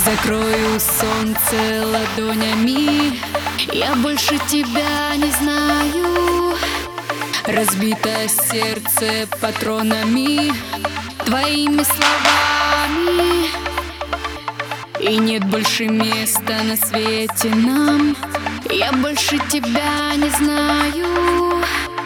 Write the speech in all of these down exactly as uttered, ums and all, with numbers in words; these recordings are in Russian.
Закрою солнце ладонями, я больше тебя не знаю. Разбито сердце патронами, твоими словами. И нет больше места на свете нам, я больше тебя не знаю.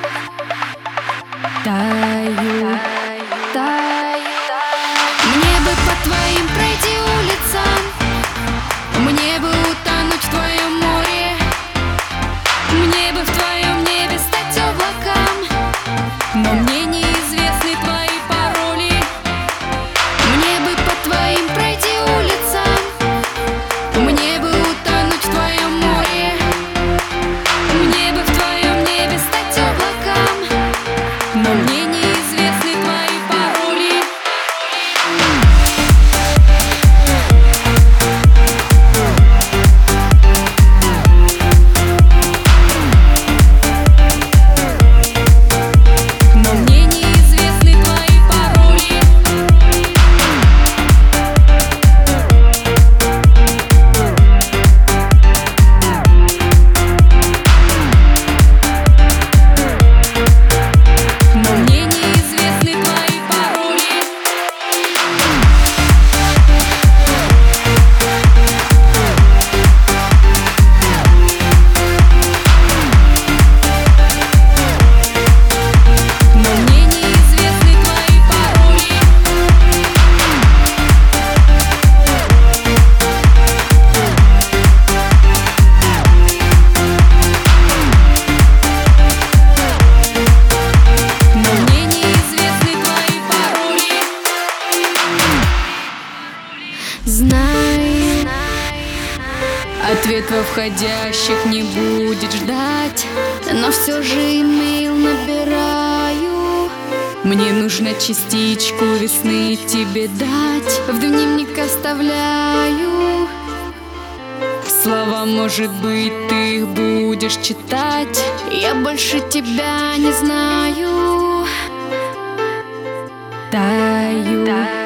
Таю, таю. Мне бы по твоим пройти улицам, мне бы утонуть в твоем море, мне бы в твоем небе стать облакам, но мне неизвестны твои пароли. Мне бы по твоим пройти улицам, мне бы утонуть в твоем море, мне бы в твоем небе стать облакам, но мне неизвестны твои пароли. Но мне неизвестны твои пароли. Но мне неизвестны твои пароли. Но мне неизвестны твои пароли. Но мне неизвестны твои пароли. Знай, ответ во входящих не будет ждать, но все же имейл набираю. Мне нужно частичку весны тебе дать, в дневник оставляю. Слова, может быть, ты их будешь читать, я больше тебя не знаю. Таю.